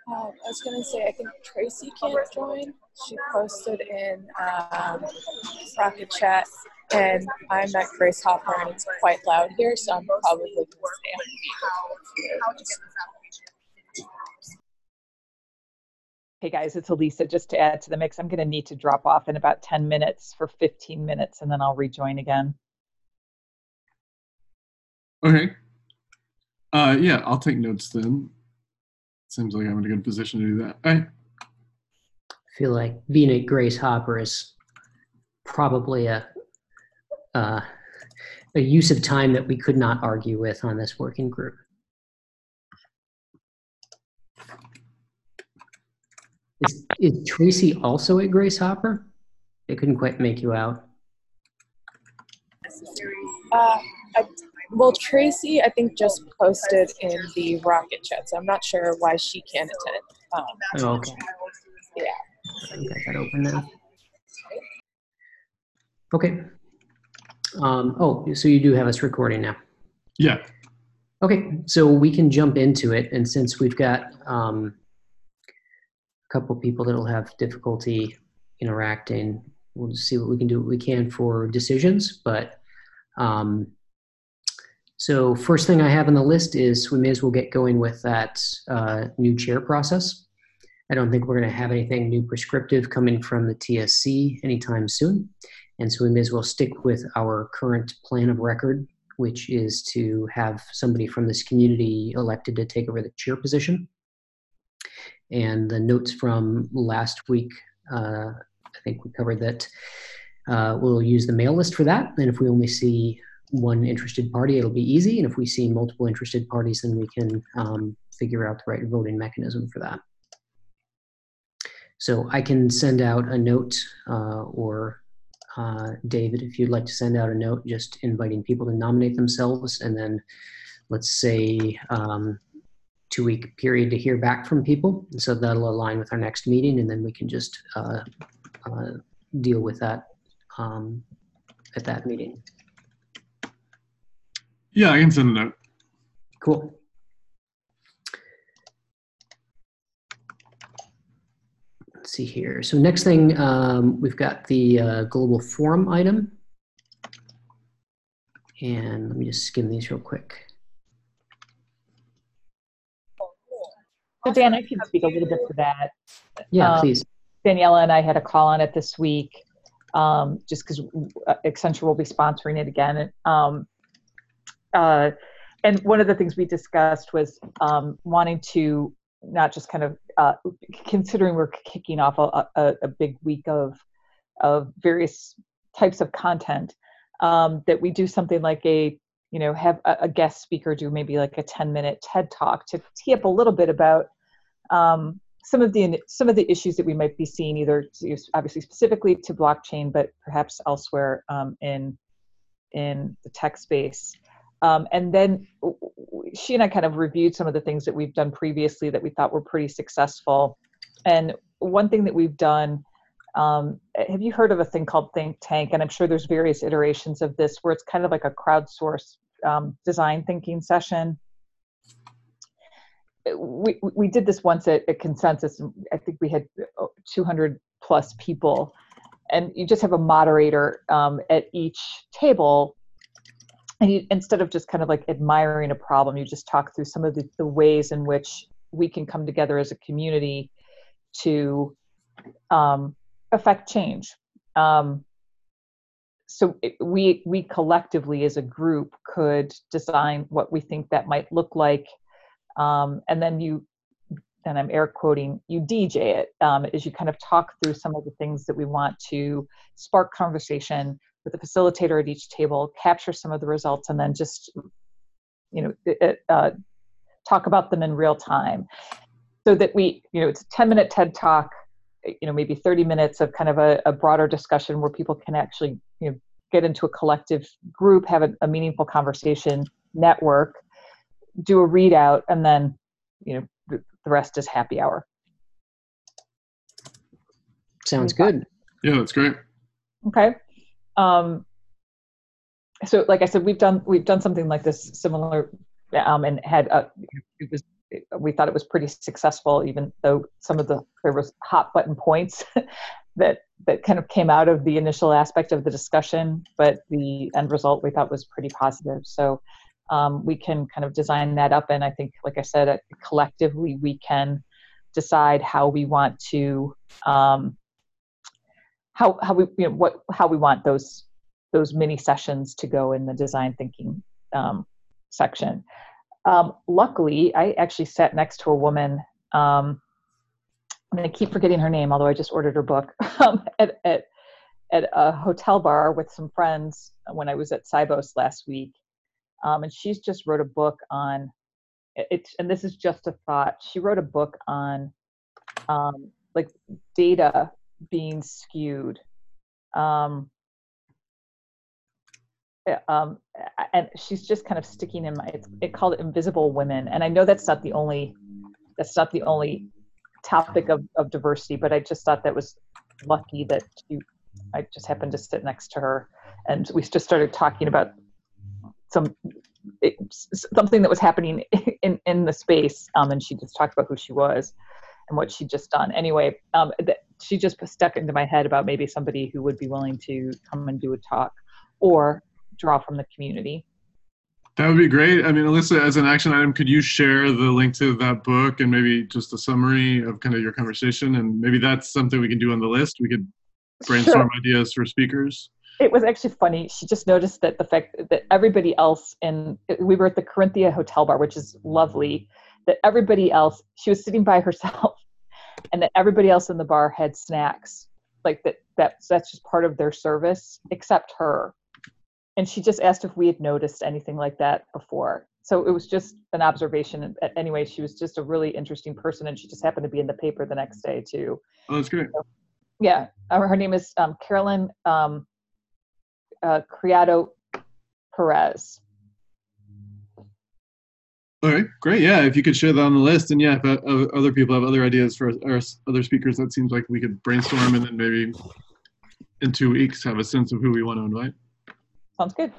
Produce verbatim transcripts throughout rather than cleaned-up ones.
Um, I was gonna say, I think Tracy can't join. She posted in um, Rocket Chat, and I'm at Grace Hopper, and it's quite loud here, so I'm probably gonna stay on mute. Hey guys, it's Elisa. Just to add to the mix, I'm going to need to drop off in about ten minutes for fifteen minutes, and then I'll rejoin again. Okay. Uh, yeah, I'll take notes then. Seems like I'm in a good position to do that. I feel like being at Grace Hopper is probably a uh, a use of time that we could not argue with on this working group. Is, is Tracy also at Grace Hopper? I couldn't quite make you out. Uh, I, well, Tracy, I think, just posted in the Rocket Chat, so I'm not sure why she can't attend. Um, oh, okay. Yeah. I got that open now. Okay. Um, oh, so you do have us recording now? Yeah. Okay, so we can jump into it, and since we've got um, a couple people that'll have difficulty interacting, we'll just see what we can do what we can for decisions. But um, so first thing I have on the list is we may as well get going with that uh, new chair process. I don't think we're going to have anything new prescriptive coming from the T S C anytime soon. And so we may as well stick with our current plan of record, which is to have somebody from this community elected to take over the chair position. And the notes from last week, uh, I think we covered that uh, we'll use the mail list for that. And if we only see one interested party, it'll be easy. And if we see multiple interested parties, then we can um, figure out the right voting mechanism for that. So I can send out a note uh, or uh, David, if you'd like to send out a note, just inviting people to nominate themselves, and then let's say um, two week period to hear back from people. So that'll align with our next meeting, and then we can just uh, uh, deal with that um, at that meeting. Yeah, I can send a note. Cool. Let's see here. So next thing, um, we've got the uh, global forum item. And let me just skim these real quick. So Dan, I can speak a little bit to that. Yeah, um, please. Daniela and I had a call on it this week, um, just because Accenture will be sponsoring it again. Um, uh, and one of the things we discussed was um, wanting to not just kind of uh, considering we're kicking off a, a, a big week of of various types of content, um, that we do something like a, you know, have a, a guest speaker do maybe like a ten minute TED talk to tee up a little bit about um, some of the some of the issues that we might be seeing, either to, obviously specifically to blockchain, but perhaps elsewhere um, in in the tech space. Um, and then she and I kind of reviewed some of the things that we've done previously that we thought were pretty successful. And one thing that we've done, um, have you heard of a thing called Think Tank? And I'm sure there's various iterations of this where it's kind of like a crowdsourced um, design thinking session. We, we did this once at, at Consensus. I think we had two hundred plus people. And you just have a moderator um, at each table. And you, instead of just kind of like admiring a problem, you just talk through some of the, the ways in which we can come together as a community to um, affect change. Um, so it, we we collectively as a group could design what we think that might look like, um, and then you, and I'm air quoting, you D J it um, as you kind of talk through some of the things that we want to spark conversation with the facilitator at each table, capture some of the results, and then just, you know, it, uh, talk about them in real time, so that we, you know, it's a ten minute TED talk, you know, maybe thirty minutes of kind of a, a broader discussion where people can actually, you know, get into a collective group, have a, a meaningful conversation, network, do a readout, and then, you know, the, the rest is happy hour. Sounds good. Yeah, that's great. Okay. Um, so like I said, we've done, we've done something like this similar, um, and had, uh, it was we thought it was pretty successful, even though some of the, there was hot button points that, that kind of came out of the initial aspect of the discussion, but the end result we thought was pretty positive. So um, we can kind of design that up. And I think, like I said, uh, collectively, we can decide how we want to, um, how, how we, you know, what, how we want those, those mini sessions to go in the design thinking um, section. Um, luckily, I actually sat next to a woman, um, I'm going to keep forgetting her name, although I just ordered her book, um, at, at, at a hotel bar with some friends when I was at Sibos last week. Um, and she's just wrote a book on it, and this is just a thought. She wrote a book on um, like data being skewed. Um, um, and she's just kind of sticking in my, it's, it called it Invisible Women. And I know that's not the only, that's not the only topic of, of diversity, but I just thought that was lucky that she, I just happened to sit next to her, and we just started talking about some it, something that was happening in, in the space, um, and she just talked about who she was and what she'd just done. Anyway, um, that, she just stuck into my head about maybe somebody who would be willing to come and do a talk or draw from the community. That would be great. I mean, Alyssa, as an action item, could you share the link to that book and maybe just a summary of kind of your conversation? And maybe that's something we can do on the list. We could brainstorm sure. ideas for speakers. It was actually funny. She just noticed that the fact that everybody else in, we were at the Corinthia Hotel Bar, which is lovely, that everybody else, she was sitting by herself, and that everybody else in the bar had snacks. Like that, that's, that's just part of their service, except her. And she just asked if we had noticed anything like that before. So it was just an observation. Anyway, she was just a really interesting person, and she just happened to be in the paper the next day too. Oh, that's great. So, yeah, her name is um, Carolyn um, uh, Criado Perez. All right, great. Yeah, if you could share that on the list, and yeah, if uh, other people have other ideas for our other speakers, that seems like we could brainstorm, and then maybe in two weeks have a sense of who we want to invite. Sounds good.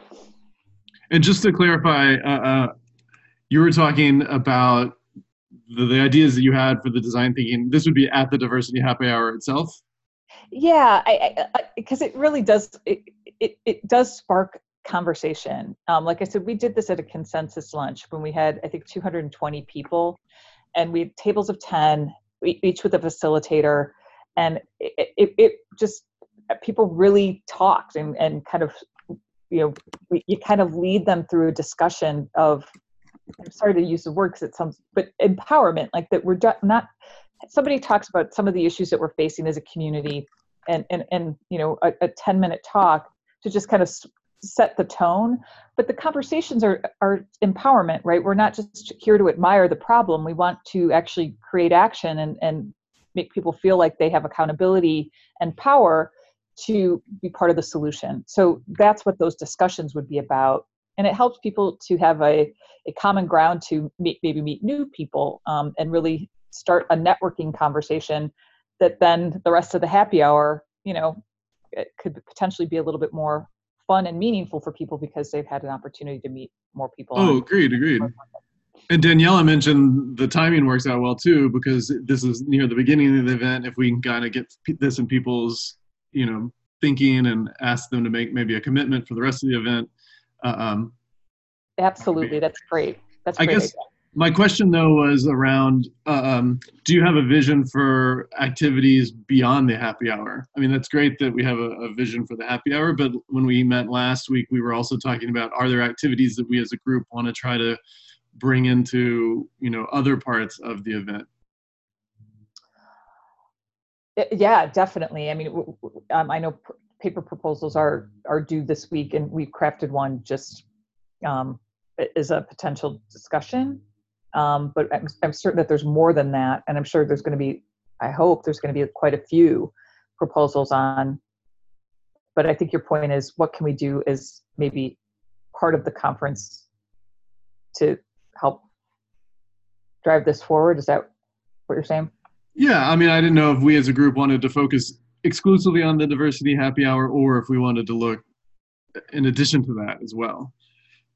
And just to clarify, uh, uh, you were talking about the, the ideas that you had for the design thinking. This would be at the Diversity Happy Hour itself? Yeah, because it really does, it, it, it does spark conversation. Um, like I said, we did this at a consensus lunch when we had, I think, two hundred twenty people, and we had tables of ten, each with a facilitator, and it, it, it just, people really talked and, and kind of, you know, we, you kind of lead them through a discussion of, I'm sorry to use the word because it sounds, but empowerment, like that we're not, somebody talks about some of the issues that we're facing as a community, and, and, and you know, a, a ten minute talk to just kind of set the tone. But the conversations are, are empowerment, right? We're not just here to admire the problem. We want to actually create action and, and make people feel like they have accountability and power to be part of the solution. So that's what those discussions would be about. And it helps people to have a, a common ground to meet, maybe meet new people, um, and really start a networking conversation that then the rest of the happy hour, you know, it could potentially be a little bit more fun and meaningful for people because they've had an opportunity to meet more people. Oh, agreed, agreed. And Daniela mentioned the timing works out well too, because this is near the beginning of the event. If we can kind of get this in people's, you know, thinking and ask them to make maybe a commitment for the rest of the event. Uh, um, Absolutely, that's great. That's I great. guess my question though was around, uh, um, do you have a vision for activities beyond the happy hour? I mean, that's great that we have a, a vision for the happy hour, but when we met last week, we were also talking about, are there activities that we as a group want to try to bring into, you know, other parts of the event? Yeah, definitely. I mean, um, I know pr- paper proposals are are due this week, and we've crafted one just um, as a potential discussion. Um, but I'm, I'm certain that there's more than that, and I'm sure there's going to be, I hope there's going to be quite a few proposals on. But I think your point is, what can we do as maybe part of the conference to help drive this forward? Is that what you're saying? Yeah, I mean, I didn't know if we as a group wanted to focus exclusively on the diversity happy hour, or if we wanted to look in addition to that as well.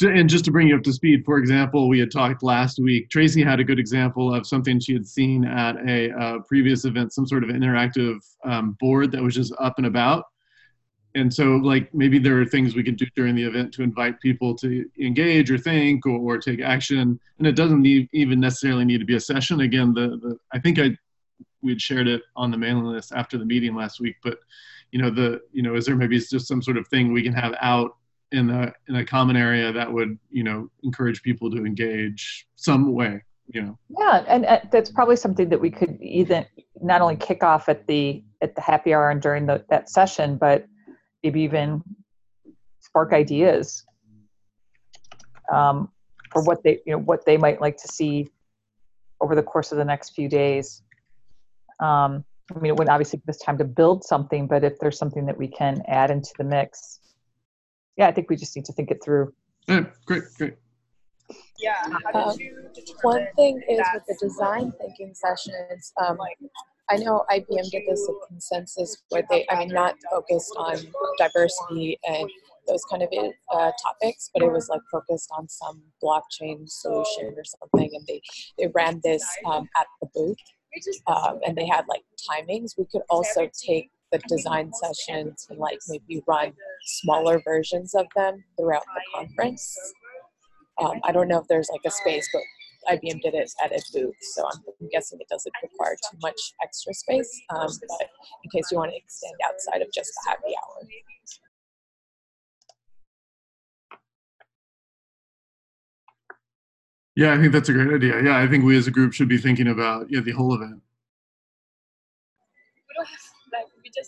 to, and just to bring you up to speed, for example, we had talked last week, Tracy had a good example of something she had seen at a uh, previous event, some sort of interactive um, board that was just up and about. And so like maybe there are things we could do during the event to invite people to engage or think or, or take action. And it doesn't need, even necessarily need to be a session. Again, the, the I think I we'd shared it on the mailing list after the meeting last week, but you know, the, you know, is there maybe just some sort of thing we can have out in a, in a common area that would, you know, encourage people to engage some way, you know? Yeah, and uh, that's probably something that we could either not only kick off at the, at the happy hour and during the, that session, but maybe even spark ideas um, for what they, you know, what they might like to see over the course of the next few days. Um, I mean, it wouldn't obviously give us time to build something, but if there's something that we can add into the mix, yeah, I think we just need to think it through. Yeah, great, great. Yeah. Um, one thing is with the design thinking sessions, um, I know I B M did this at Consensus where they, I mean, not focused on diversity and those kind of uh, topics, but it was like focused on some blockchain solution or something. And they, they ran this um, at the booth um, and they had like timings. We could also take the design sessions and like maybe run smaller versions of them throughout the conference. Um, I don't know if there's like a space, but I B M did it at a booth, so I'm, I'm guessing it doesn't require too much extra space, um, but in case you want to extend outside of just the happy hour. Yeah, I think that's a great idea. Yeah, I think we as a group should be thinking about yeah the whole event. We don't have, like, we just...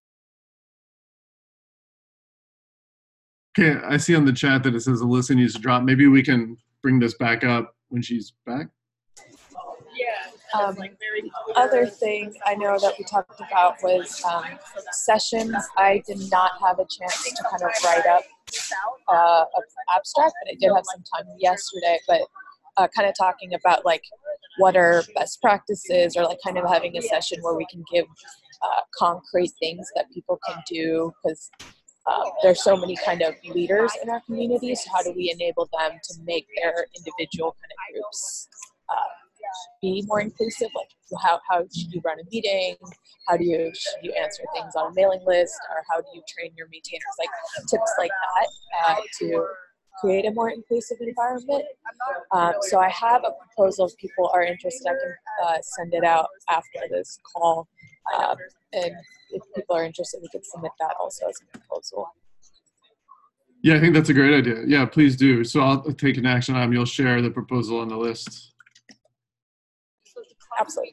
Okay, I see on the chat that it says Alyssa needs to drop. Maybe we can bring this back up when she's back. Yeah. Um, other thing I know that we talked about was um, sessions. I did not have a chance to kind of write up uh, an abstract, but I did have some time yesterday. But uh, kind of talking about like what are best practices, or like kind of having a session where we can give uh, concrete things that people can do, because Um, there's so many kind of leaders in our community, so how do we enable them to make their individual kind of groups uh, be more inclusive? Like how, how should you run a meeting? How do you, should you answer things on a mailing list? Or how do you train your maintainers? Like tips like that uh, to create a more inclusive environment. Um, so I have a proposal. If people are interested, I can uh, send it out after this call. Um, and if people are interested, we could submit that also as a proposal. Yeah, I think that's a great idea. Yeah, please do. So I'll take an action item. You'll share the proposal on the list. Absolutely.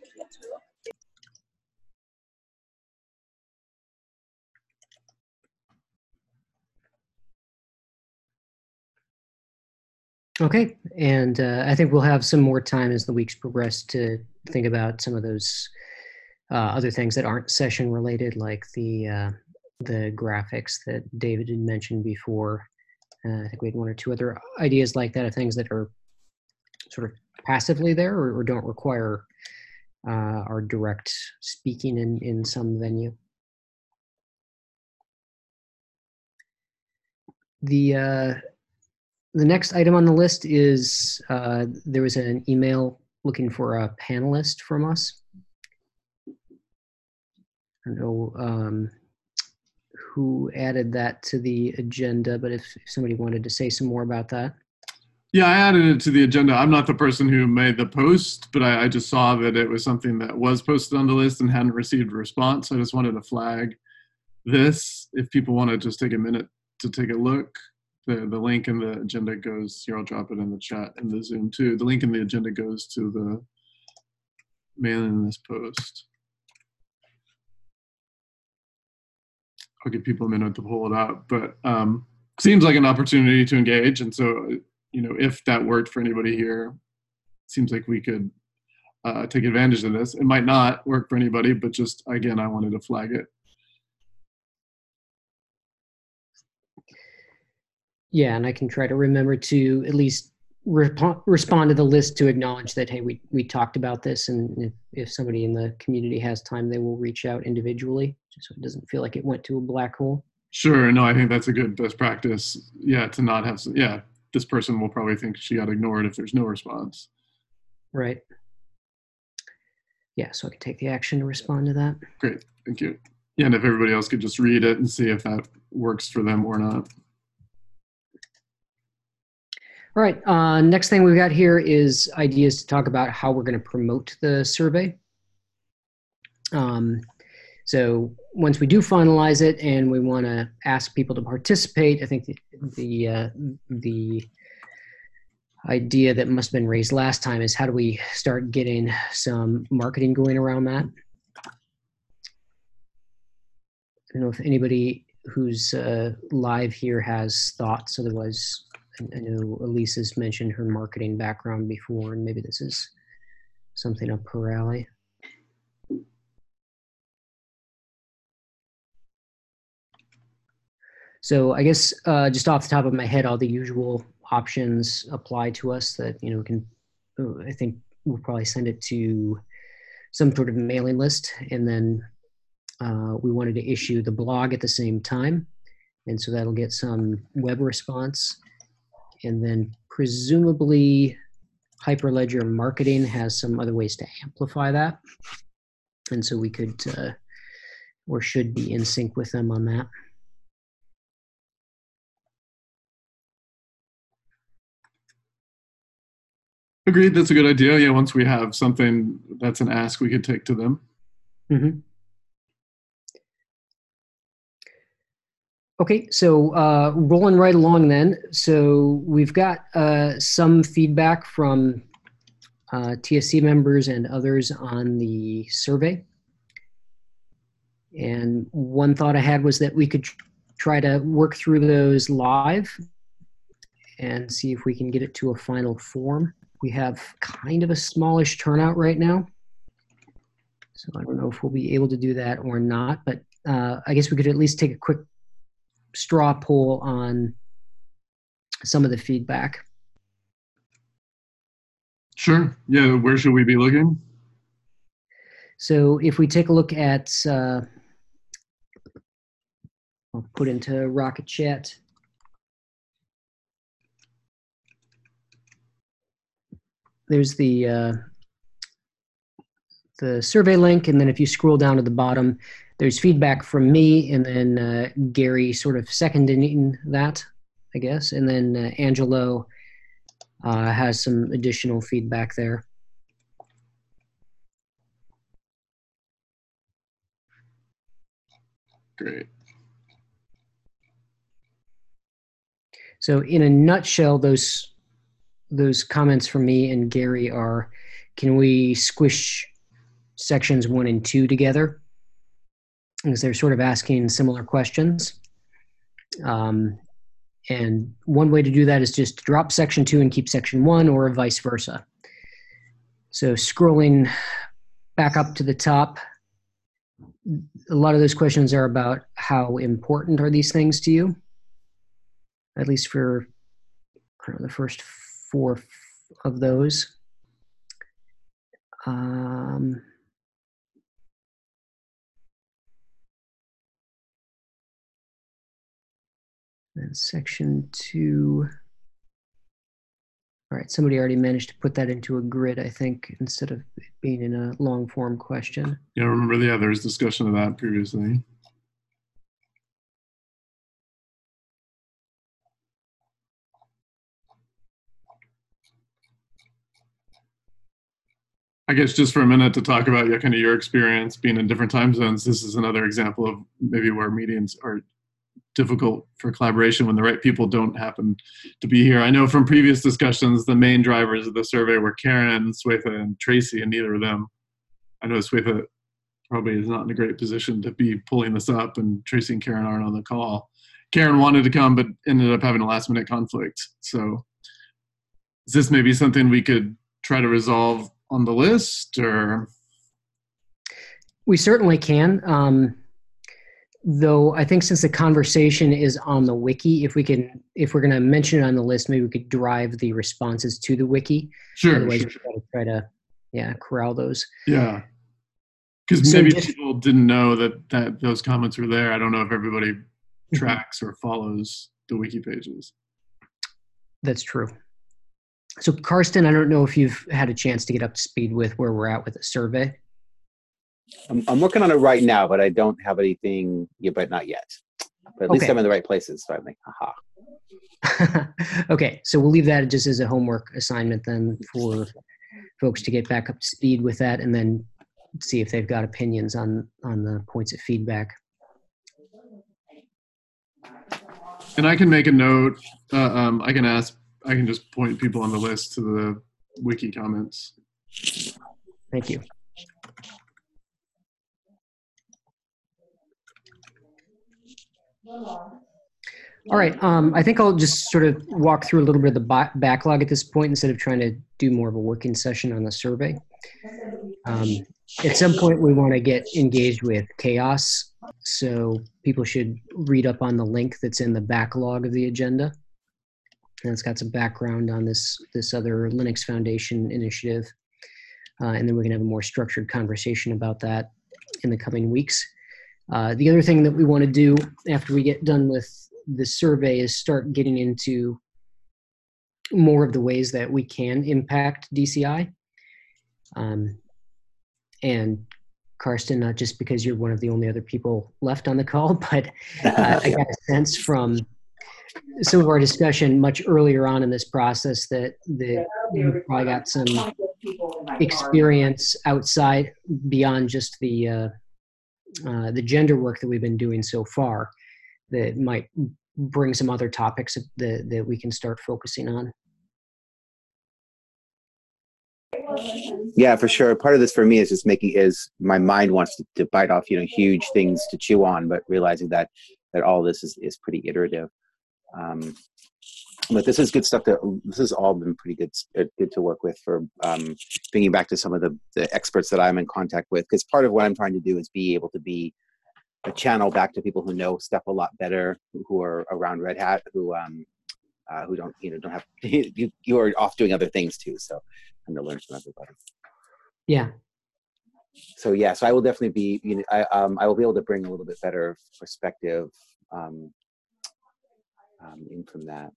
Okay, and uh, I think we'll have some more time as the weeks progress to think about some of those uh, other things that aren't session related, like the uh, the graphics that David had mentioned before. Uh, I think we had one or two other ideas like that, of things that are sort of passively there or, or don't require uh, our direct speaking in, in some venue. The uh, The next item on the list is uh, there was an email looking for a panelist from us. I don't know um, who added that to the agenda, but if, if somebody wanted to say some more about that. Yeah, I added it to the agenda. I'm not the person who made the post, but I, I just saw that it was something that was posted on the list and hadn't received a response. So I just wanted to flag this. If people want to just take a minute to take a look. The, the link in the agenda goes, here, I'll drop it in the chat in the Zoom too. The link in the agenda goes to the mailing list post. I'll give people a minute to pull it up, but um, seems like an opportunity to engage. And so, you know, if that worked for anybody here, seems like we could uh, take advantage of this. It might not work for anybody, but just, again, I wanted to flag it. Yeah, and I can try to remember to at least rep- respond to the list to acknowledge that, hey, we, we talked about this, and if, if somebody in the community has time, they will reach out individually, just so it doesn't feel like it went to a black hole. Sure, no, I think that's a good best practice. Yeah, to not have, some, yeah, this person will probably think she got ignored if there's no response. Right. Yeah, so I can take the action to respond to that. Great, thank you. Yeah, and if everybody else could just read it and see if that works for them or not. All right, uh, next thing we've got here is ideas to talk about how we're going to promote the survey. Um, so once we do finalize it and we want to ask people to participate, I think the the, uh, the idea that must have been raised last time is how do we start getting some marketing going around that? I don't know if anybody who's uh, live here has thoughts. Otherwise, I know Elise has mentioned her marketing background before, and maybe this is something up her alley. So I guess uh, just off the top of my head, all the usual options apply to us that, you know, can, I think we'll probably send it to some sort of mailing list, and then uh, we wanted to issue the blog at the same time. And so that'll get some web response. And then presumably Hyperledger Marketing has some other ways to amplify that. And so we could, uh, or should be in sync with them on that. Agreed, that's a good idea. Yeah, once we have something that's an ask we could take to them. Mm-hmm. Okay, so uh, rolling right along then. So we've got uh, some feedback from uh, T S C members and others on the survey. And one thought I had was that we could try to work through those live and see if we can get it to a final form. We have kind of a smallish turnout right now, so I don't know if we'll be able to do that or not, but uh, I guess we could at least take a quick straw poll on some of the feedback. Sure. Yeah, where should we be looking? So if we take a look at, uh, I'll put into Rocket Chat. There's the uh, the survey link, and then if you scroll down to the bottom, there's feedback from me, and then uh, Gary sort of seconding that, I guess, and then uh, Angelo uh, has some additional feedback there. Great. So in a nutshell, those those comments from me and Gary are, can we squish sections one and two together? Because they're sort of asking similar questions. Um, and one way to do that is just drop section two and keep section one, or vice versa. So scrolling back up to the top, a lot of those questions are about how important are these things to you? At least for I don't know, the first four of those. Um, and section two. All right, somebody already managed to put that into a grid, I think, instead of being in a long form question. Yeah, I remember, yeah, there was discussion of that previously. I guess just for a minute to talk about yeah, kind of your experience being in different time zones. This is another example of maybe where meetings are difficult for collaboration when the right people don't happen to be here. I know from previous discussions, the main drivers of the survey were Karen, Swetha, and Tracy, and neither of them. I know Swetha probably is not in a great position to be pulling this up, and Tracy and Karen aren't on the call. Karen wanted to come, but ended up having a last minute conflict. So is this maybe something we could try to resolve on the list, or? We certainly can. Um, though I think since the conversation is on the wiki, if we can, if we're going to mention it on the list, maybe we could drive the responses to the wiki. Sure. Otherwise, sure, sure. we try to, yeah, corral those. Yeah. Because So maybe just- people didn't know that, that those comments were there. I don't know if everybody tracks or follows the wiki pages. that's true. So Karsten, I don't know if you've had a chance to get up to speed with where we're at with the survey. I'm, I'm working on it right now, but I don't have anything yet, but not yet. But at okay. least I'm in the right places. So I'm like, aha. Okay, so we'll leave that just as a homework assignment then for folks to get back up to speed with that, and then see if they've got opinions on on the points of feedback. And I can make a note. Uh, um, I can ask. I can just point people on the list to the wiki comments. Thank you. All right. Um, I think I'll just sort of walk through a little bit of the ba- backlog at this point instead of trying to do more of a working session on the survey. Um, at some point, we want to get engaged with chaos. So people should read up on the link that's in the backlog of the agenda. And it's got some background on this, this other Linux Foundation initiative. Uh, and then we can have a more structured conversation about that in the coming weeks. Uh, the other thing that we want to do after we get done with the survey is start getting into more of the ways that we can impact D C I. Um, and Karsten, not just because you're one of the only other people left on the call, but uh, I got a sense from some of our discussion much earlier on in this process that, that you probably got some experience outside beyond just the uh, uh, the gender work that we've been doing so far that might bring some other topics that, that we can start focusing on. Yeah, for sure. Part of this for me is just making is my mind wants to, to bite off, you know, huge things to chew on, but realizing that that all this is, is pretty iterative. Um, but this is good stuff that this has all been pretty good, good to work with for um, bringing back to some of the, the experts that I'm in contact with. Because part of what I'm trying to do is be able to be a channel back to people who know stuff a lot better, who, who are around Red Hat, who um, uh, who don't, you know, don't have you, you are off doing other things too. So I'm going to learn from everybody. Yeah. So yeah, so I will definitely be, you know, I um, I will be able to bring a little bit better perspective um, um, in from that.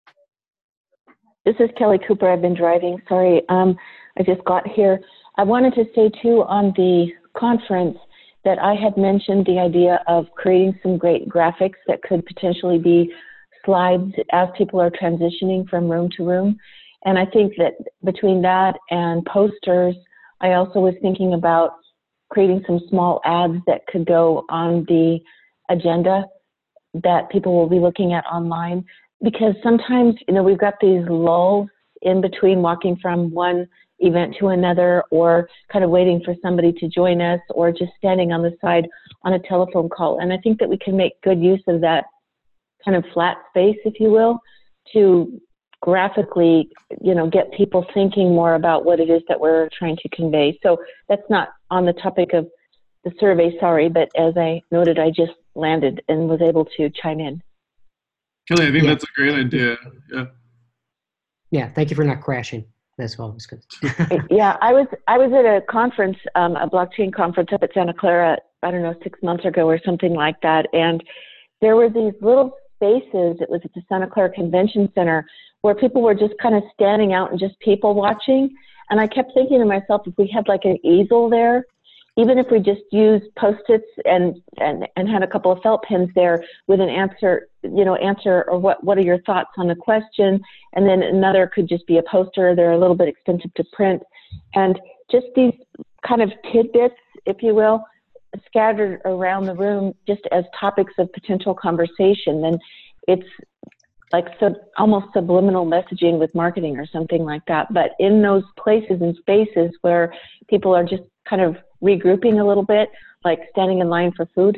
This is Kelly Cooper. I've been driving. Sorry, um, I just got here. I wanted to say too on the conference that I had mentioned the idea of creating some great graphics that could potentially be slides as people are transitioning from room to room. And I think that between that and posters, I also was thinking about creating some small ads that could go on the agenda that people will be looking at online. Because sometimes, you know, we've got these lulls in between walking from one event to another, or kind of waiting for somebody to join us, or just standing on the side on a telephone call. And I think that we can make good use of that kind of flat space, if you will, to graphically, you know, get people thinking more about what it is that we're trying to convey. So that's not on the topic of the survey, sorry, but as I noted, I just landed and was able to chime in. Kelly, I think yeah. that's a great idea. Yeah. Yeah. Thank you for not crashing. That's all. It's good. Yeah, I was I was at a conference, um, a blockchain conference up at Santa Clara, I don't know, six months ago or something like that, and there were these little spaces. It was at the Santa Clara Convention Center where people were just kind of standing out and just people watching. And I kept thinking to myself, if we had like an easel there, even if we just used Post-its and, and, and had a couple of felt pens there with an answer, you know, answer or what, what are your thoughts on the question? And then another could just be a poster. They're a little bit expensive to print. And just these kind of tidbits, if you will, scattered around the room just as topics of potential conversation. Then it's like sub, almost subliminal messaging with marketing or something like that. But in those places and spaces where people are just kind of regrouping a little bit, like standing in line for food.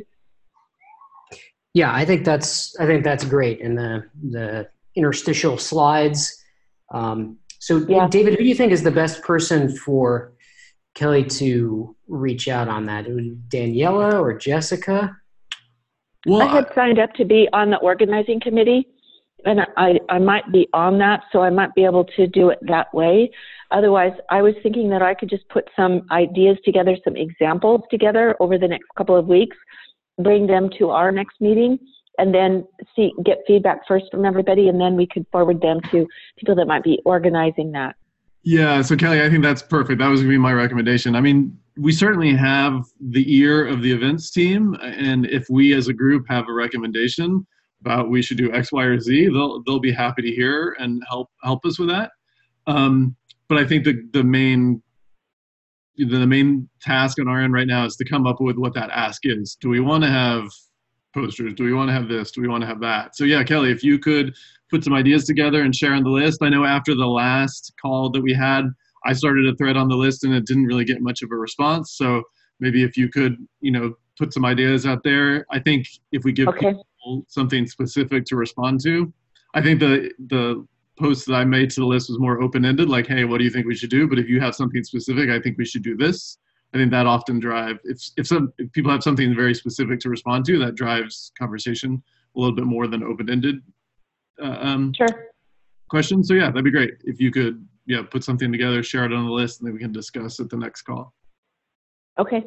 Yeah, I think that's I think that's great. And the the interstitial slides. Um, so, yeah. David, who do you think is the best person for Kelly to reach out on that? Daniela or Jessica? Well, I had signed up to be on the organizing committee, and I, I might be on that, so I might be able to do it that way. Otherwise, I was thinking that I could just put some ideas together, some examples together over the next couple of weeks, bring them to our next meeting, and then see get feedback first from everybody, and then we could forward them to people that might be organizing that. Yeah, so Kelly, I think that's perfect. That was going to be my recommendation. I mean, we certainly have the ear of the events team, and if we as a group have a recommendation about we should do X, Y, or Z, they'll they'll be happy to hear and help help us with that. Um, but I think the the main the main task on our end right now is to come up with what that ask is. Do we want to have posters? Do we want to have this? Do we want to have that? So yeah, Kelly, if you could put some ideas together and share on the list. I know after the last call that we had, I started a thread on the list and it didn't really get much of a response. So maybe if you could, you know, put some ideas out there. I think if we give okay. people something specific to respond to, I think the the post that I made to the list was more open-ended, like, hey, what do you think we should do? But if you have something specific, I think we should do this. I think that often drive, if if some if people have something very specific to respond to, that drives conversation a little bit more than open-ended uh, um, sure. questions. So yeah, that'd be great. If you could, yeah, put something together, share it on the list, and then we can discuss at the next call. Okay.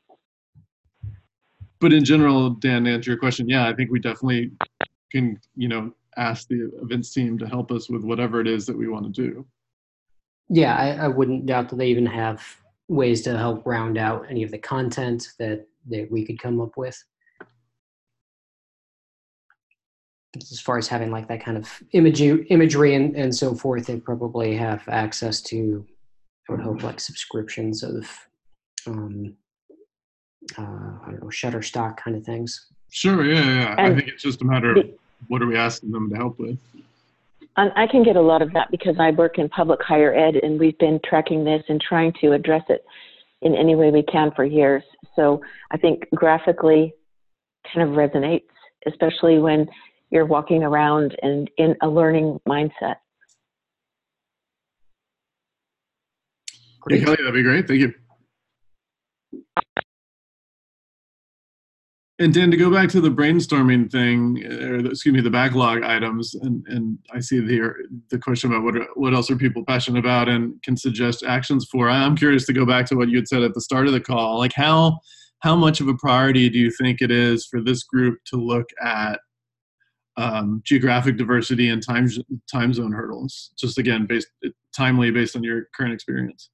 But in general, Dan, to answer your question, yeah, I think we definitely can, you know, ask the events team to help us with whatever it is that we want to do. Yeah, I, I wouldn't doubt that they even have ways to help round out any of the content that, that we could come up with. As far as having like that kind of imagery, imagery and, and so forth, they probably have access to, I would hope, like subscriptions of, um, uh, I don't know, Shutterstock kind of things. Sure, yeah, yeah. And I think it's just a matter of what are we asking them to help with. And I can get a lot of that because I work in public higher ed, and we've been tracking this and trying to address it in any way we can for years. So I think graphically kind of resonates, especially when you're walking around and in a learning mindset. Great. Yeah, Kelly, that'd be great. Thank you. And Dan, to go back to the brainstorming thing, or the, excuse me, the backlog items, and, and I see the the question about what are, what else are people passionate about and can suggest actions for. I'm curious to go back to what you had said at the start of the call. Like how how much of a priority do you think it is for this group to look at um, geographic diversity and time time zone hurdles? Just again, based timely based on your current experience.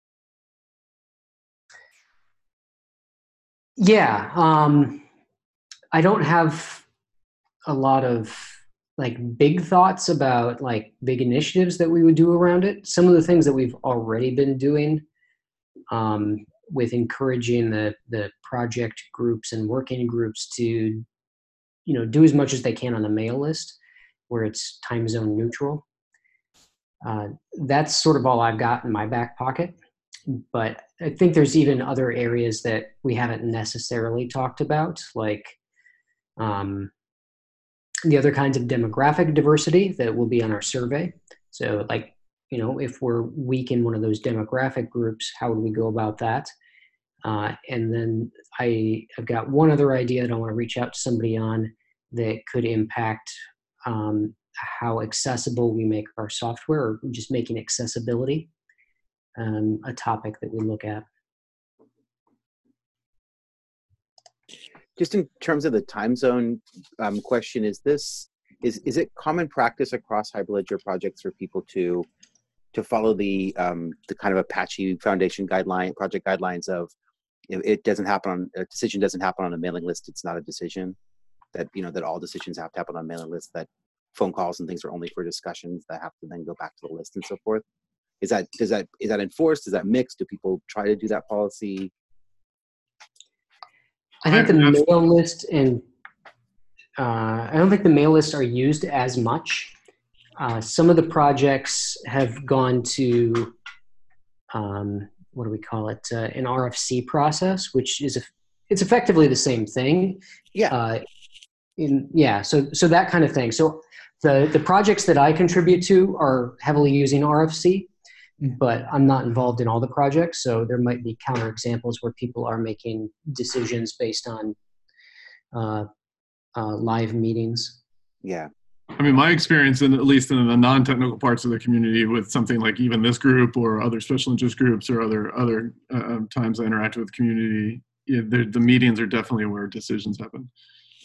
Yeah. Um, I don't have a lot of like big thoughts about like big initiatives that we would do around it. Some of the things that we've already been doing um, with encouraging the the project groups and working groups to, you know, do as much as they can on the mail list where it's time zone neutral. Uh, that's sort of all I've got in my back pocket. But I think there's even other areas that we haven't necessarily talked about, like um, the other kinds of demographic diversity that will be on our survey. So like, you know, if we're weak in one of those demographic groups, how would we go about that? Uh, and then I, I've got one other idea that I want to reach out to somebody on that could impact um, how accessible we make our software, or just making accessibility um, a topic that we look at. Just in terms of the time zone um, question, is this is is it common practice across Hyperledger projects for people to to follow the um, the kind of Apache Foundation guideline project guidelines of if it doesn't happen on a decision doesn't happen on a mailing list, it's not a decision, that you know that all decisions have to happen on a mailing list, that phone calls and things are only for discussions that have to then go back to the list and so forth. Is that does that is that enforced? Is that mixed? Do people try to do that policy? I think the mail list and uh, I don't think the mail lists are used as much. Uh, some of the projects have gone to um, what do we call it? Uh, an R F C process, which is a, it's effectively the same thing. Yeah. Uh, in yeah. So so that kind of thing. So the the projects that I contribute to are heavily using R F C. But I'm not involved in all the projects, so there might be counterexamples where people are making decisions based on uh, uh, live meetings. Yeah. I mean, my experience, in, at least in the non-technical parts of the community, with something like even this group or other special interest groups or other other uh, times I interact with the community, yeah, the, the meetings are definitely where decisions happen.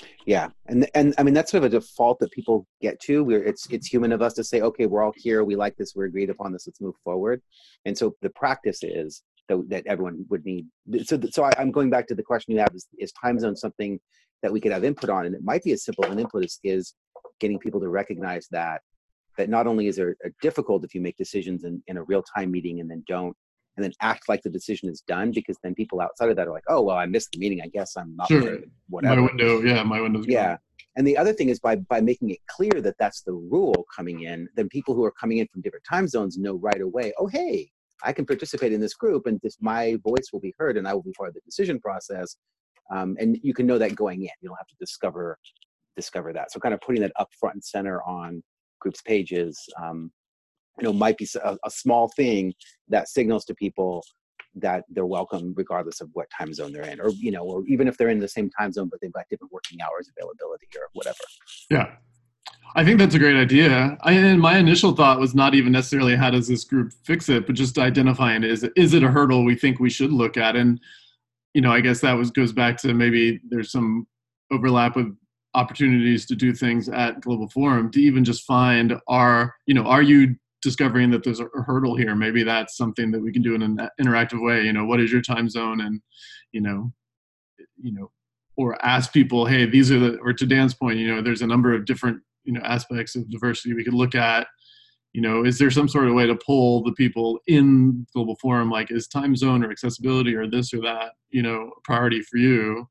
Yeah, and and I mean that's sort of a default that people get to. Where it's it's human of us to say, okay, we're all here, we like this, we're agreed upon this, let's move forward. And so the practice is that, that everyone would need. So so I, I'm going back to the question you have: is, is time zone something that we could have input on? And it might be as simple an input as is getting people to recognize that that not only is it difficult if you make decisions in, in a real time meeting and then don't, and then act like the decision is done, because then people outside of that are like, oh, well, I missed the meeting, I guess I'm not Sure. whatever. My window, yeah, my window's Yeah. gone. And the other thing is by by making it clear that that's the rule coming in, then people who are coming in from different time zones know right away, oh, hey, I can participate in this group and this my voice will be heard and I will be part of the decision process. Um, and you can know that going in. You don't have to discover discover that. So kind of putting that up front and center on groups pages, um, you know, might be a, a small thing that signals to people that they're welcome regardless of what time zone they're in, or, you know, or even if they're in the same time zone, but they've got different working hours availability or whatever. Yeah. I think that's a great idea. I, and my initial thought was not even necessarily how does this group fix it, but just identifying is, is it a hurdle we think we should look at? And, you know, I guess that was goes back to maybe there's some overlap with opportunities to do things at Global Forum to even just find are, you know, are you discovering that there's a hurdle here? Maybe that's something that we can do in an interactive way. You know, what is your time zone? And, you know, you know, or ask people, hey, these are the, or to Dan's point, you know, there's a number of different, you know, aspects of diversity we could look at. You know, is there some sort of way to pull the people in Global Forum, like is time zone or accessibility or this or that, you know, a priority for you?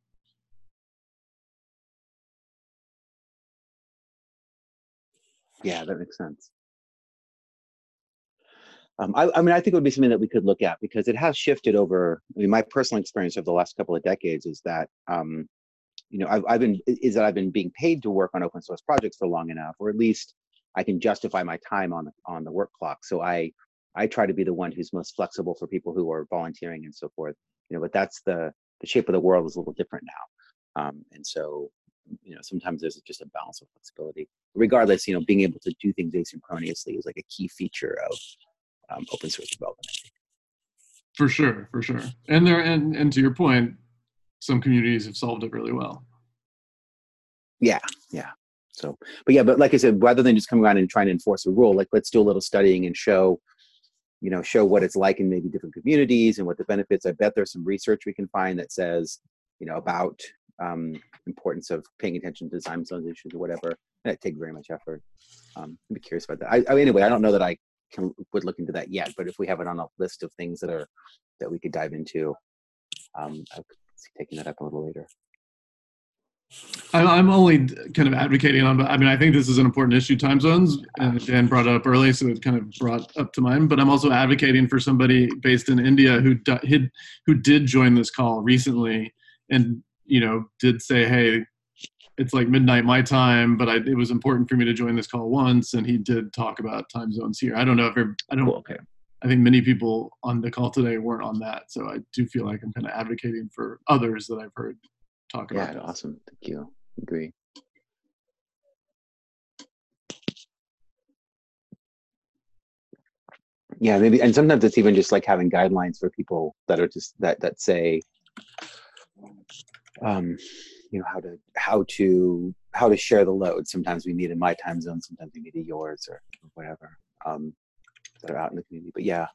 Yeah, that makes sense. Um, I, I mean, I think it would be something that we could look at because it has shifted over. I mean, my personal experience over the last couple of decades is that, um, you know, I've, I've been, is that I've been being paid to work on open source projects for long enough, or at least I can justify my time on the, on the work clock. So I, I try to be the one who's most flexible for people who are volunteering and so forth, you know, but that's the, the shape of the world is a little different now. Um, and so, you know, sometimes there's just a balance of flexibility. Regardless, you know, being able to do things asynchronously is like a key feature of um, open source development. For sure, for sure. And there, and, and to your point, some communities have solved it really well. Yeah, yeah. So, but yeah, but like I said, rather than just coming around and trying to enforce a rule, like let's do a little studying and show, you know, show what it's like in maybe different communities and what the benefits. I bet there's some research we can find that says, you know, about um, importance of paying attention to time zone issues or whatever. That take very much effort. Um, I'd be curious about that. I, I mean, anyway, I don't know that I can would look into that yet, but if we have it on a list of things that are that we could dive into, um, I could see taking that up a little later. I'm only kind of advocating on, I mean, I think this is an important issue, time zones, and Dan brought it up early, so it kind of brought up to mind, but I'm also advocating for somebody based in India who did, who did join this call recently and, you know, did say, hey, it's like midnight my time, but I, it was important for me to join this call once, and he did talk about time zones here. I don't know if, I don't, Cool, okay. I think many people on the call today weren't on that, so I do feel like I'm kind of advocating for others that I've heard talk about Yeah, this. awesome, thank you. Agree. Yeah, maybe, and sometimes it's even just like having guidelines for people that are just that that say, um, you know, how to how to how to share the load. Sometimes we meet in my time zone, sometimes we meet at yours, or, or whatever. Um, that are out in the community. But yeah.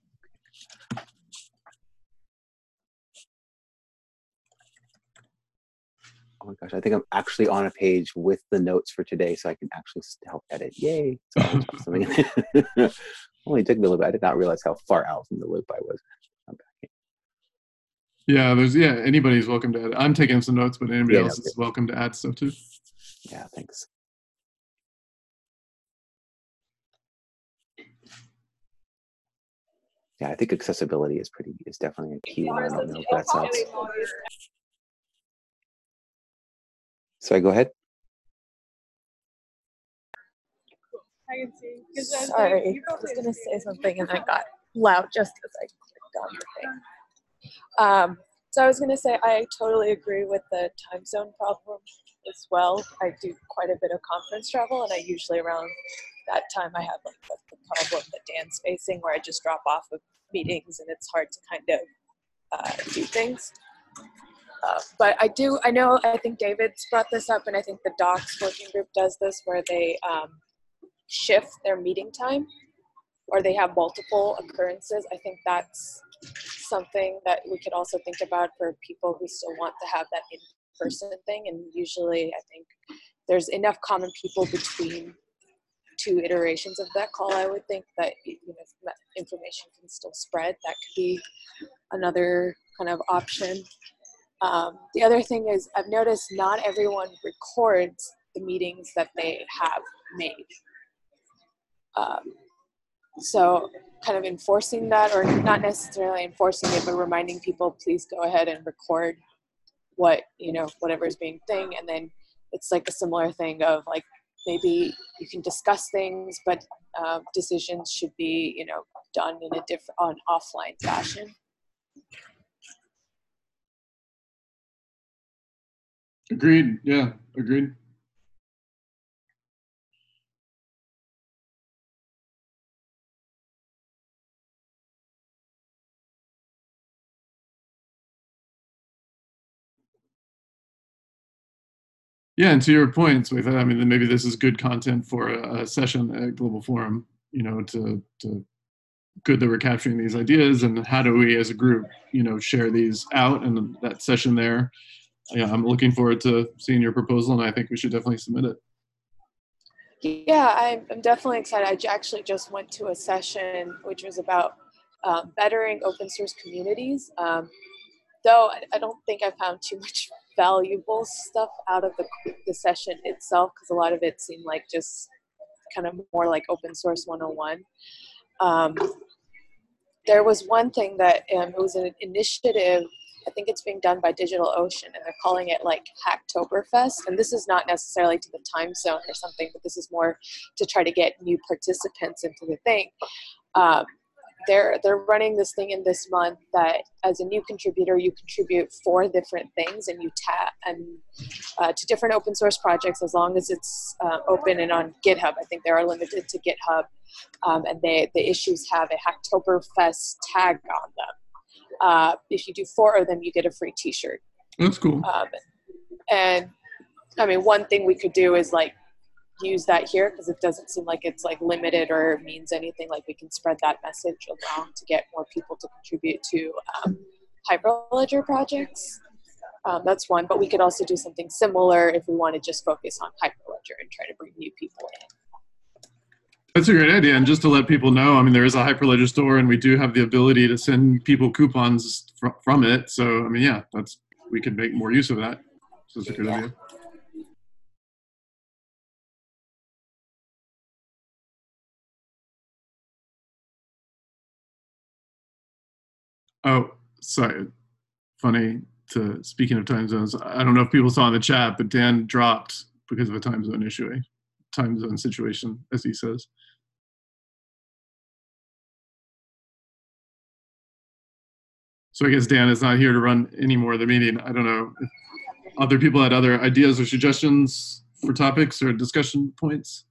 Oh my gosh, I think I'm actually on a page with the notes for today, so I can actually help edit. Yay! So I'll put something in there. Only took me a little bit. I did not realize how far out from the loop I was. Yeah, there's yeah. Anybody's welcome to add. I'm taking some notes, but anybody Yeah, else no, is welcome to add stuff too. Yeah, thanks. Yeah, I think accessibility is pretty is definitely a key one. I don't know if that's helps. Sorry, go ahead. I can see. Sorry, I was gonna say something and I got loud just as I clicked on the thing. Um, so I was gonna say I totally agree with the time zone problem as well. I do quite a bit of conference travel, and I usually around that time I have like the, the problem that Dan's facing, where I just drop off of meetings and it's hard to kind of uh, do things. Uh, but I do, I know, I think David's brought this up, and I think the docs working group does this, where they um, shift their meeting time, or they have multiple occurrences. I think that's something that we could also think about for people who still want to have that in-person thing. And usually I think there's enough common people between two iterations of that call, I would think, that you know, if that information can still spread. That could be another kind of option. Um, the other thing is, I've noticed not everyone records the meetings that they have made. Um, so kind of enforcing that, or not necessarily enforcing it, but reminding people, please go ahead and record what, you know, whatever is being thing. And then it's like a similar thing of like, maybe you can discuss things, but uh, decisions should be, you know, done in a different, on offline fashion. Agreed. Yeah, agreed. Yeah, and to your points, with I mean, maybe this is good content for a, a session at Global Forum. You know, to to good that we're capturing these ideas, and how do we, as a group, you know, share these out, and that session there. Yeah, I'm looking forward to seeing your proposal, and I think we should definitely submit it. Yeah, I'm, I'm definitely excited. I j- actually just went to a session which was about um, bettering open source communities. Um, though I, I don't think I found too much valuable stuff out of the, the session itself, because a lot of it seemed like just kind of more like open source one oh one. Um, there was one thing that um, it was an initiative. I think it's being done by DigitalOcean, and they're calling it like Hacktoberfest. And this is not necessarily to the time zone or something, but this is more to try to get new participants into the thing. Um, they're they're running this thing in this month that, as a new contributor, you contribute four different things, and you tap and uh, to different open source projects, as long as it's uh, open and on GitHub. I think they are limited to GitHub, um, and they the issues have a Hacktoberfest tag on them. Uh, if you do four of them, you get a free T-shirt. That's cool. Um, and I mean, one thing we could do is like use that here, because it doesn't seem like it's like limited or means anything. Like we can spread that message along to get more people to contribute to um, Hyperledger projects. Um, that's one, but we could also do something similar if we want to just focus on Hyperledger and try to bring new people in. That's a great idea. And just to let people know, I mean, there is a Hyperledger store, and we do have the ability to send people coupons fr from it. So, I mean, yeah, that's we could make more use of that. So it's a good Yeah. idea. Oh, sorry. Funny to speaking of time zones. I don't know if people saw in the chat, but Dan dropped because of a time zone issue, a time zone situation, as he says. So I guess Dan is not here to run any more of the meeting. I don't know if other people had other ideas or suggestions for topics or discussion points.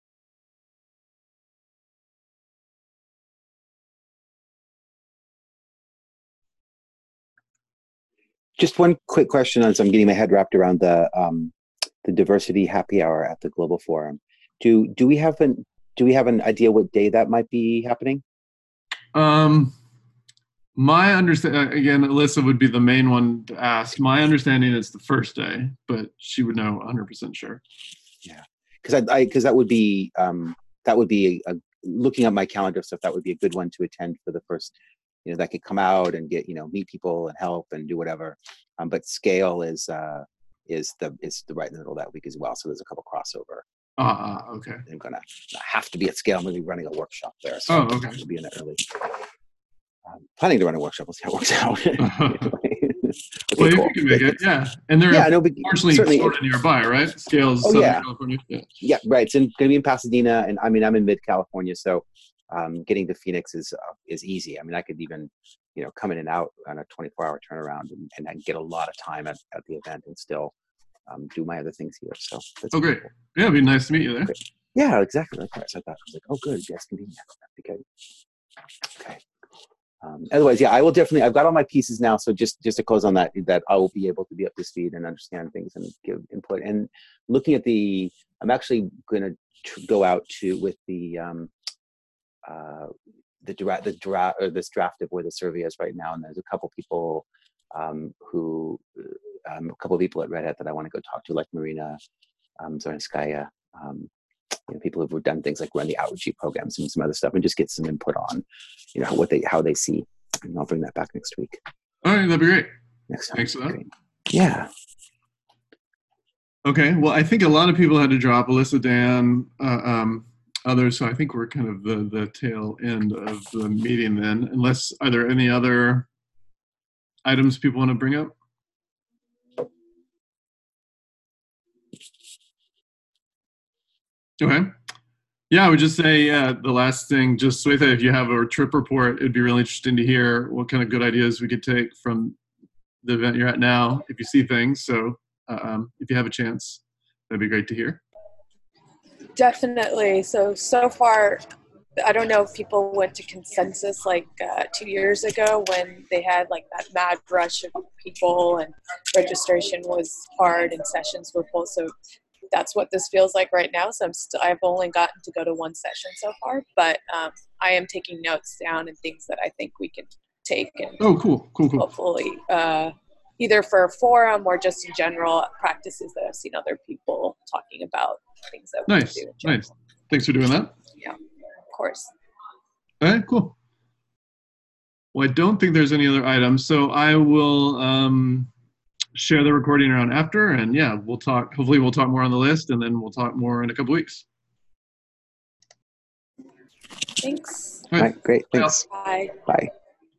Just one quick question as I'm getting my head wrapped around the um, the diversity happy hour at the Global Forum. Do do we have an do we have an idea what day that might be happening? Um, my understanding, again, Alyssa would be the main one to ask. My understanding is the first day, but she would know one hundred percent sure. Yeah, because I because that would be um, that would be a, looking at my calendar stuff. That would be a good one to attend for the first. You know, that could come out and get, you know, meet people and help and do whatever. Um, but scale is uh, is the is the right in the middle of that week as well. So there's a couple crossover. Ah, uh, okay. I'm gonna have to be at scale. I'm gonna be running a workshop there, so oh, okay. I'll be in it early. Um, planning to run a workshop. We'll see how it works out. okay, well, cool. if you can make it, yeah. And they're yeah, no, fortunately sort of nearby, right? Scale's oh, Southern yeah. California. Yeah. Yeah, right. It's in, gonna be in Pasadena, and I mean I'm in mid California, so um, getting to Phoenix is uh, is easy. I mean I could even you know come in and out on a twenty-four hour turnaround, and, and I get a lot of time at, at the event and still um, do my other things here. So that's oh great. Cool. Yeah, it'd be nice to meet you there. Great. Yeah, exactly. That's what I thought. I was like, oh good, yes, convenient. That'd be good. Okay. Um, otherwise, yeah, I will definitely. I've got all my pieces now, so just just to close on that, that I will be able to be up to speed and understand things and give input. And looking at the, I'm actually going to tr- go out to with the um, uh, the draft, the draft, or this draft of where the survey is right now. And there's a couple people um, who, um, a couple of people at Red Hat that I want to go talk to, like Marina um, Zornskaya. Um, You know, people who've done things like run the outreach programs and some other stuff, and just get some input on, you know, what they how they see. And I'll bring that back next week. All right, that'd be great. Next time. Thanks for that. Great. Yeah. Okay. Well, I think a lot of people had to drop. Alyssa, Dan, uh, um, others. So I think we're kind of the the tail end of the meeting then. Unless, are there any other items people want to bring up? Okay. Yeah, I would just say uh, the last thing, just Swetha, if you have a trip report, it'd be really interesting to hear what kind of good ideas we could take from the event you're at now, if you see things. So uh, um, if you have a chance, that'd be great to hear. Definitely. So, so far, I don't know if people went to Consensus like uh, two years ago when they had like that mad rush of people and registration was hard and sessions were full. So that's what this feels like right now. So I'm still, I've only gotten to go to one session so far, but um, I am taking notes down and things that I think we can take and oh, cool, cool, cool. hopefully uh, either for a forum or just in general practices that I've seen other people talking about things that we nice, can do. Nice. Thanks for doing that. Yeah, of course. All right, cool. Well, I don't think there's any other items, so I will um, share the recording around after, and yeah, we'll talk. Hopefully, we'll talk more on the list, and then we'll talk more in a couple weeks. Thanks. All right, great. Thanks. Bye. Bye.